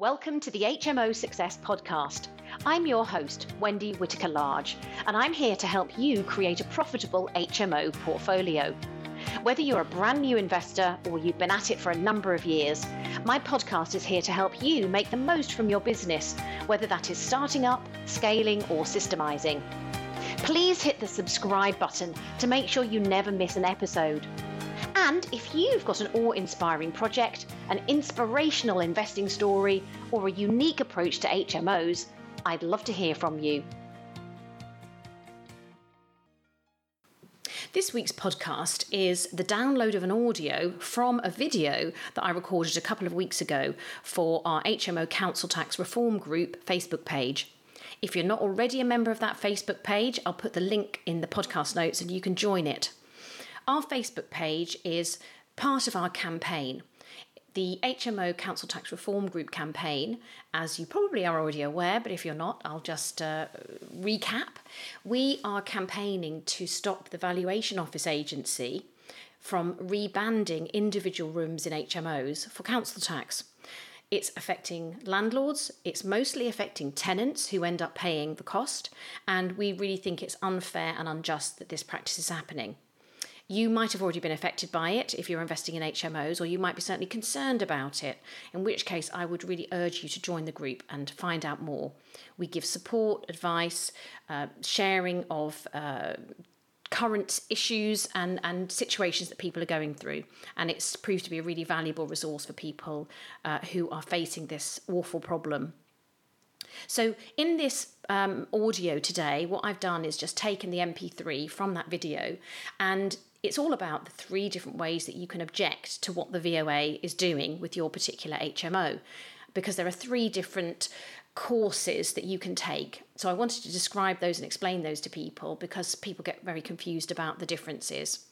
Welcome to the HMO Success Podcast. I'm your host, Wendy Whitaker-Large, and I'm here to help you create a profitable HMO portfolio. Whether you're a brand new investor or you've been at it for a number of years, my podcast is here to help you make the most from your business, whether that is starting up, scaling, or systemizing. Please hit the subscribe button to make sure you never miss an episode. And if you've got an awe-inspiring project, an inspirational investing story, or a unique approach to HMOs, I'd love to hear from you. This week's podcast is the download of an audio from a video that I recorded a couple of weeks ago for our HMO Council Tax Reform Group Facebook page. If you're not already a member of that Facebook page, I'll put the link in the podcast notes and you can join it. Our Facebook page is part of our campaign. The HMO Council Tax Reform Group campaign, as you probably are already aware, but if you're not, I'll just recap. We are campaigning to stop the Valuation Office Agency from rebanding individual rooms in HMOs for council tax. It's affecting landlords, it's mostly affecting tenants who end up paying the cost, and we really think it's unfair and unjust that this practice is happening. You might have already been affected by it if you're investing in HMOs, or you might be certainly concerned about it, in which case I would really urge you to join the group and find out more. We give support, advice, sharing of current issues and situations that people are going through. And it's proved to be a really valuable resource for people who are facing this awful problem. So in this audio today, what I've done is just taken the MP3 from that video, and it's all about the three different ways that you can object to what the VOA is doing with your particular HMO, because there are three different courses that you can take. So I wanted to describe those and explain those to people because people get very confused about the differences.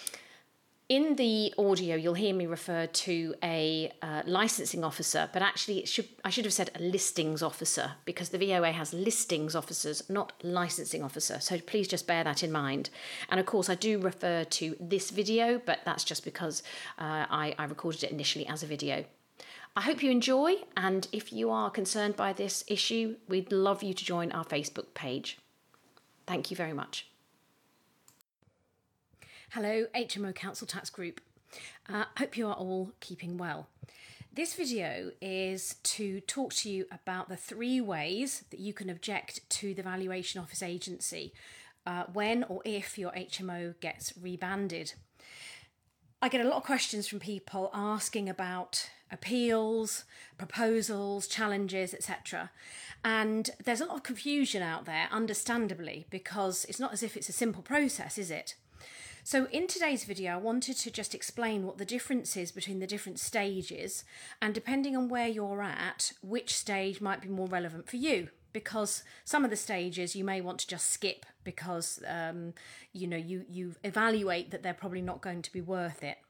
In the audio, you'll hear me refer to a licensing officer, but actually I should have said a listings officer, because the VOA has listings officers, not licensing officer. So please just bear that in mind. And of course, I do refer to this video, but that's just because I recorded it initially as a video. I hope you enjoy, and if you are concerned by this issue, we'd love you to join our Facebook page. Thank you very much. Hello, HMO Council Tax Group. Hope you are all keeping well. This video is to talk to you about the three ways that you can object to the Valuation Office Agency when or if your HMO gets rebanded. I get a lot of questions from people asking about appeals, proposals, challenges, etc. And there's a lot of confusion out there, understandably, because it's not as if it's a simple process, is it? So in today's video, I wanted to just explain what the difference is between the different stages, and depending on where you're at, which stage might be more relevant for you. Because some of the stages you may want to just skip because you evaluate that they're probably not going to be worth it.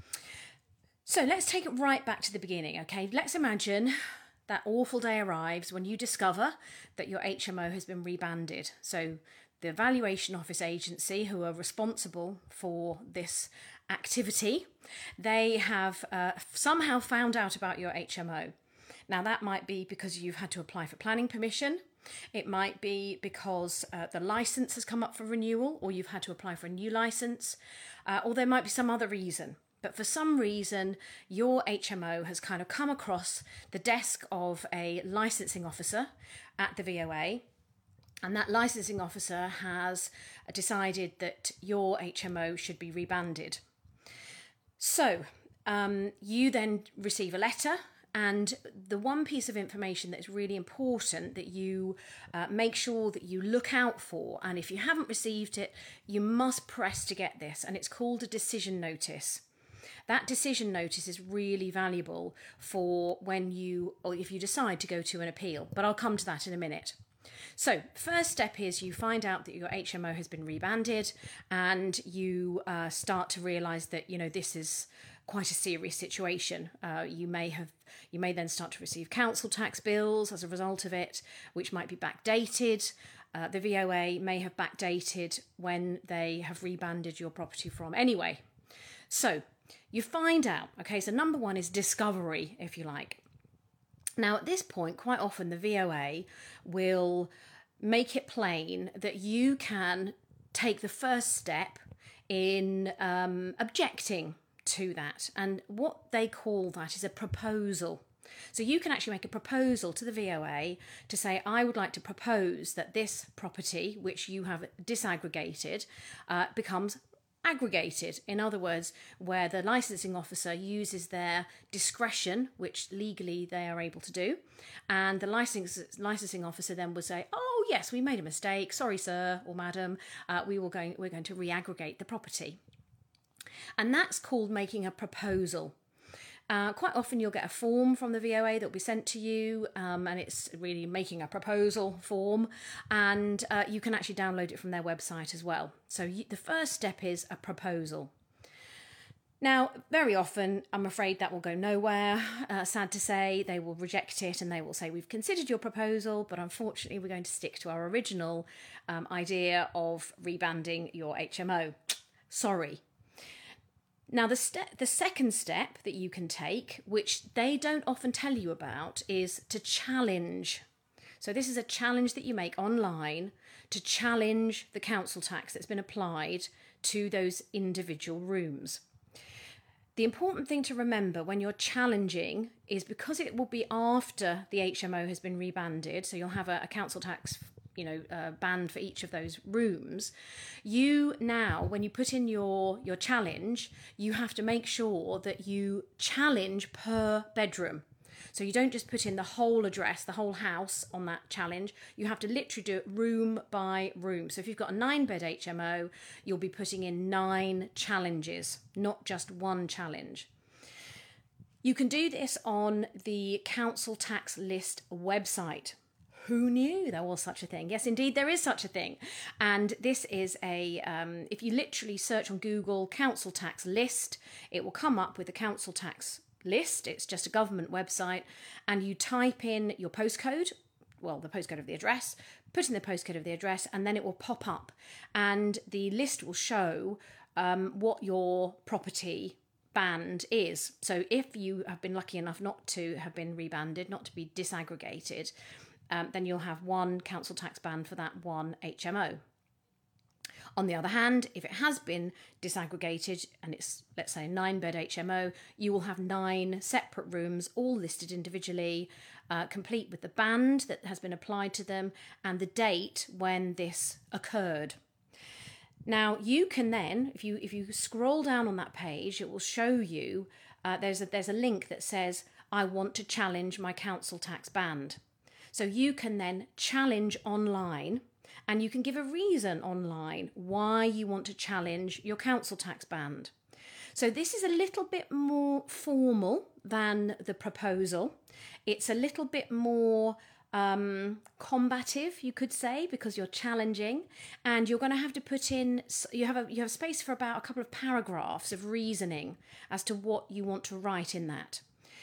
So let's take it right back to the beginning, okay? Let's imagine that awful day arrives when you discover that your HMO has been rebanded. So the Valuation Office Agency, who are responsible for this activity, they have somehow found out about your HMO. Now, that might be because you've had to apply for planning permission. It might be because the licence has come up for renewal, or you've had to apply for a new licence, or there might be some other reason. But for some reason, your HMO has kind of come across the desk of a licensing officer at the VOA, and that licensing officer has decided that your HMO should be rebanded. So you then receive a letter, and the one piece of information that is really important that you make sure that you look out for, and if you haven't received it, you must press to get this, and it's called a decision notice. That decision notice is really valuable for when you, or if you decide to go to an appeal, but I'll come to that in a minute. So first step is you find out that your HMO has been rebanded, and you start to realise that this is quite a serious situation. You may then start to receive council tax bills as a result of it, which might be backdated. The VOA may have backdated when they have rebanded your property from. Anyway, so you find out. Okay, so number one is discovery, if you like. Now, at this point, quite often the VOA will make it plain that you can take the first step in objecting to that. And what they call that is a proposal. So you can actually make a proposal to the VOA to say, I would like to propose that this property, which you have disaggregated, becomes aggregated. In other words, where the licensing officer uses their discretion, which legally they are able to do, and the licensing officer then will say, oh yes, we made a mistake, sorry sir or madam, we're going to re-aggregate the property. And that's called making a proposal. Quite often you'll get a form from the VOA that will be sent to you, and it's really making a proposal form, and you can actually download it from their website as well. So the first step is a proposal. Now, very often, I'm afraid that will go nowhere. Sad to say, they will reject it and they will say, we've considered your proposal, but unfortunately we're going to stick to our original idea of rebanding your HMO. Sorry. Now, the second step that you can take, which they don't often tell you about, is to challenge. So this is a challenge that you make online to challenge the council tax that's been applied to those individual rooms. The important thing to remember when you're challenging is, because it will be after the HMO has been rebanded, so you'll have a council tax band for each of those rooms, you now, when you put in your challenge, you have to make sure that you challenge per bedroom. So you don't just put in the whole address, the whole house on that challenge. You have to literally do it room by room. So if you've got a 9-bed HMO, you'll be putting in 9 challenges, not just one challenge. You can do this on the Council Tax List website. Who knew there was such a thing? Yes, indeed, there is such a thing. And this is if you literally search on Google Council Tax List, it will come up with the Council Tax List. It's just a government website. And you type in your postcode, well, the postcode of the address, put in the postcode of the address, and then it will pop up. And the list will show what your property band is. So if you have been lucky enough not to have been rebanded, not to be disaggregated, then you'll have one council tax band for that one HMO. On the other hand, if it has been disaggregated and it's, let's say, a 9-bed HMO, you will have 9 separate rooms, all listed individually, complete with the band that has been applied to them and the date when this occurred. Now, you can then, if you scroll down on that page, it will show you, there's a link that says, I want to challenge my council tax band. So you can then challenge online, and you can give a reason online why you want to challenge your council tax band. So this is a little bit more formal than the proposal. It's a little bit more combative, you could say, because you're challenging, and you're going to have to put in, you have space for about a couple of paragraphs of reasoning as to what you want to write in that.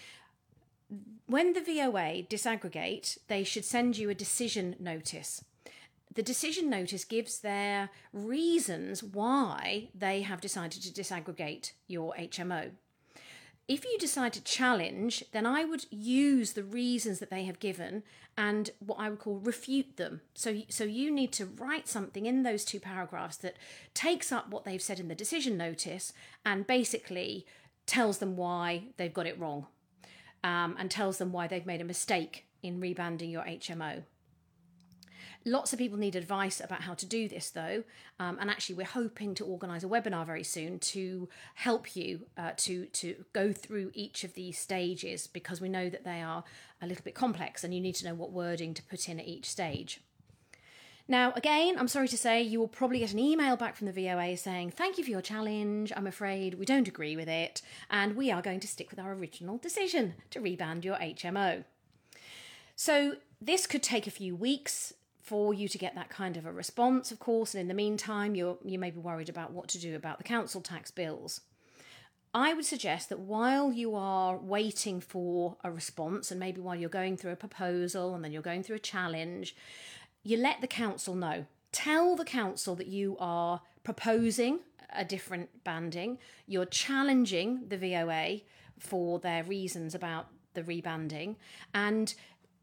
When the VOA disaggregate, they should send you a decision notice. The decision notice gives their reasons why they have decided to disaggregate your HMO. If you decide to challenge, then I would use the reasons that they have given and what I would call refute them. So you need to write something in those 2 paragraphs that takes up what they've said in the decision notice and basically tells them why they've got it wrong. And tells them why they've made a mistake in rebanding your HMO. Lots of people need advice about how to do this, though, and actually we're hoping to organise a webinar very soon to help you to go through each of these stages, because we know that they are a little bit complex and you need to know what wording to put in at each stage. Now, again, I'm sorry to say, you will probably get an email back from the VOA saying, thank you for your challenge. I'm afraid we don't agree with it, and we are going to stick with our original decision to reband your HMO. So this could take a few weeks for you to get that kind of a response, of course, and in the meantime, you may be worried about what to do about the council tax bills. I would suggest that while you are waiting for a response, and maybe while you're going through a proposal and then you're going through a challenge, you let the council know. Tell the council that you are proposing a different banding. You're challenging the VOA for their reasons about the rebanding, and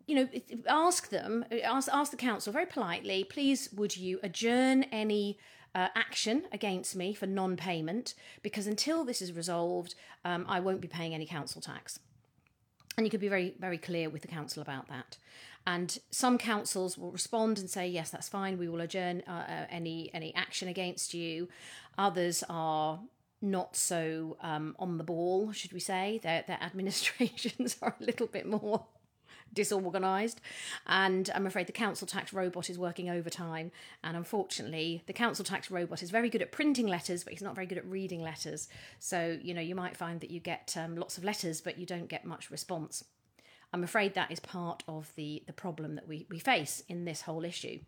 ask the council very politely, please would you adjourn any action against me for non-payment, because until this is resolved, I won't be paying any council tax. And you could be very, very clear with the council about that. And some councils will respond and say, yes, that's fine, we will adjourn any action against you. Others are not so on the ball, should we say. Their administrations are a little bit more disorganised, and I'm afraid the council tax robot is working overtime, and unfortunately the council tax robot is very good at printing letters, but he's not very good at reading letters. So you might find that you get lots of letters but you don't get much response. I'm afraid that is part of the problem that we face in this whole issue.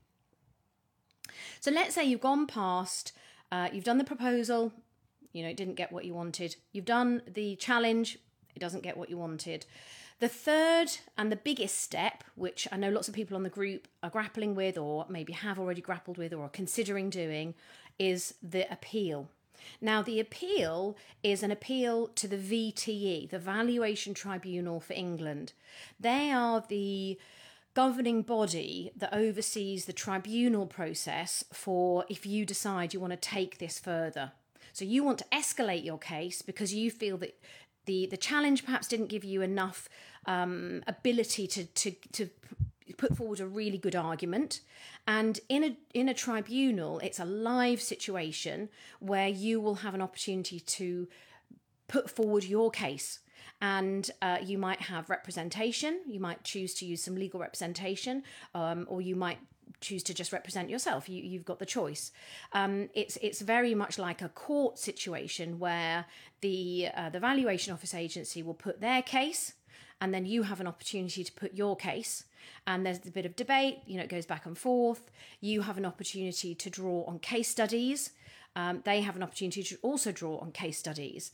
So let's say you've gone past, you've done the proposal, it didn't get what you wanted. You've done the challenge, it doesn't get what you wanted. The third and the biggest step, which I know lots of people on the group are grappling with, or maybe have already grappled with, or are considering doing, is the appeal. Now, the appeal is an appeal to the VTE, the Valuation Tribunal for England. They are the governing body that oversees the tribunal process for if you decide you want to take this further. So you want to escalate your case because you feel that the challenge perhaps didn't give you enough ability to put forward a really good argument. And in a tribunal, it's a live situation where you will have an opportunity to put forward your case. And you might have representation, you might choose to use some legal representation, or you might choose to just represent yourself. You've got the choice. It's very much like a court situation where the Valuation Office Agency will put their case, and then you have an opportunity to put your case. And there's a bit of debate, it goes back and forth. You have an opportunity to draw on case studies. They have an opportunity to also draw on case studies.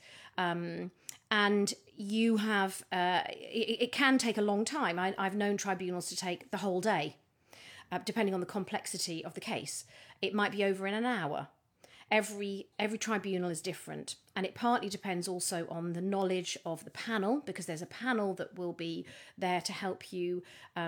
And you have, it can take a long time. I've known tribunals to take the whole day, depending on the complexity of the case. It might be over in an hour. Every tribunal is different, and it partly depends also on the knowledge of the panel, because there's a panel that will be there to help you,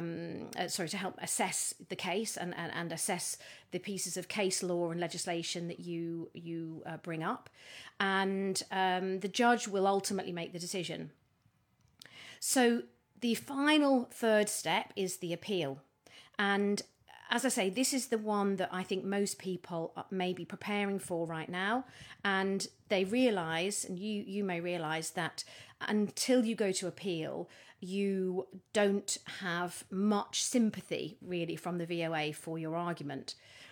to help assess the case and assess the pieces of case law and legislation that you bring up, and the judge will ultimately make the decision. So the final third step is the appeal, and as I say, this is the one that I think most people may be preparing for right now, and they realise, and you may realise, that until you go to appeal, you don't have much sympathy really from the VOA for your argument.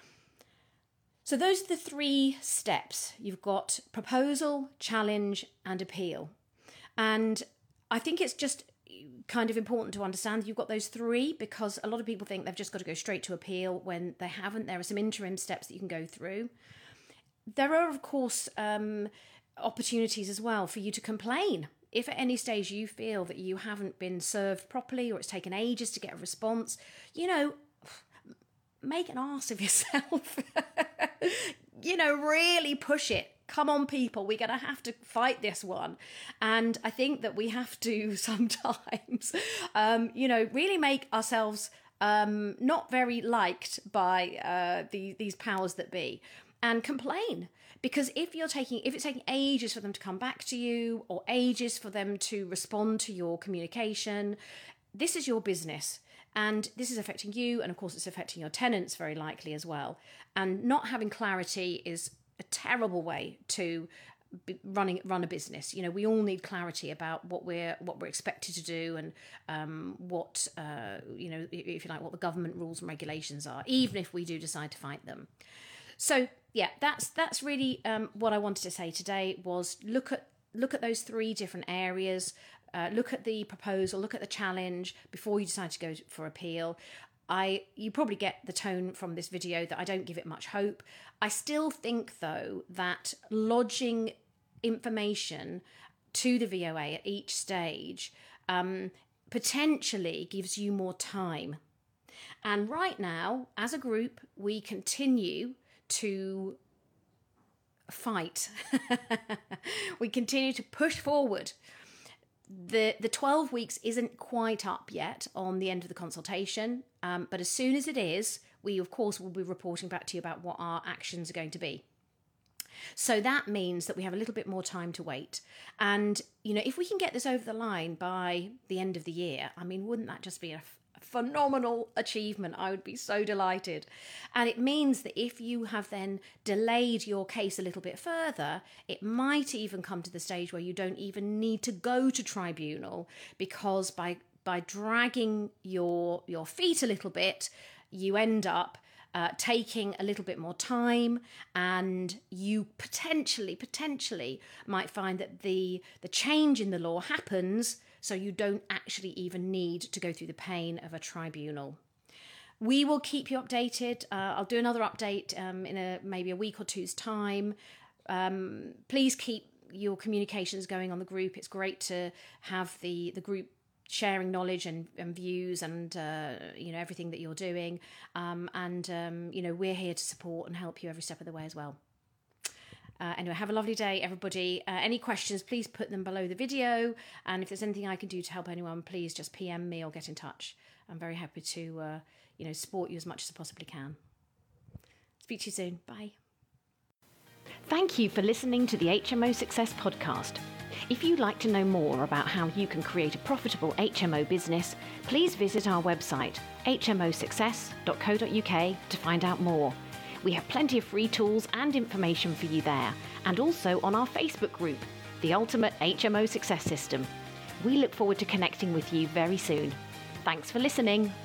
So those are the three steps. You've got proposal, challenge, and appeal. And I think it's just kind of important to understand that you've got those three, because a lot of people think they've just got to go straight to appeal when they haven't. There are some interim steps that you can go through. There are, of course, opportunities as well for you to complain. If at any stage you feel that you haven't been served properly, or it's taken ages to get a response, make an arse of yourself. Really push it. Come on, people, we're going to have to fight this one. And I think that we have to sometimes, really make ourselves not very liked by these powers that be, and complain. Because if it's taking ages for them to come back to you, or ages for them to respond to your communication, this is your business. And this is affecting you, and of course it's affecting your tenants very likely as well. And not having clarity is a terrible way to run a business. We all need clarity about what we're expected to do, and what if you like, what the government rules and regulations are, even if we do decide to fight them. So yeah, that's really what I wanted to say today, was look at those three different areas. Look at the proposal, look at the challenge before you decide to go for appeal. You probably get the tone from this video that I don't give it much hope. I still think, though, that lodging information to the VOA at each stage potentially gives you more time. And right now, as a group, we continue to fight. We continue to push forward. The 12 weeks isn't quite up yet on the end of the consultation, but as soon as it is, we of course will be reporting back to you about what our actions are going to be. So that means that we have a little bit more time to wait. And, if we can get this over the line by the end of the year, I mean, wouldn't that just be a phenomenal achievement? I would be so delighted. And it means that if you have then delayed your case a little bit further, it might even come to the stage where you don't even need to go to tribunal, because by dragging your feet a little bit, you end up taking a little bit more time, and you potentially might find that the change in the law happens, so you don't actually even need to go through the pain of a tribunal. We will keep you updated. I'll do another update in maybe a week or two's time. Please keep your communications going on the group. It's great to have the group sharing knowledge and views and everything that you're doing, we're here to support and help you every step of the way as well. Anyway, have a lovely day, everybody. Any questions, please put them below the video, and if there's anything I can do to help anyone, please just PM me or get in touch. I'm very happy to support you as much as I possibly can. Speak to you soon. Bye. Thank you for listening to the HMO Success Podcast. If you'd like to know more about how you can create a profitable HMO business, please visit our website, hmosuccess.co.uk, to find out more. We have plenty of free tools and information for you there, and also on our Facebook group, The Ultimate HMO Success System. We look forward to connecting with you very soon. Thanks for listening.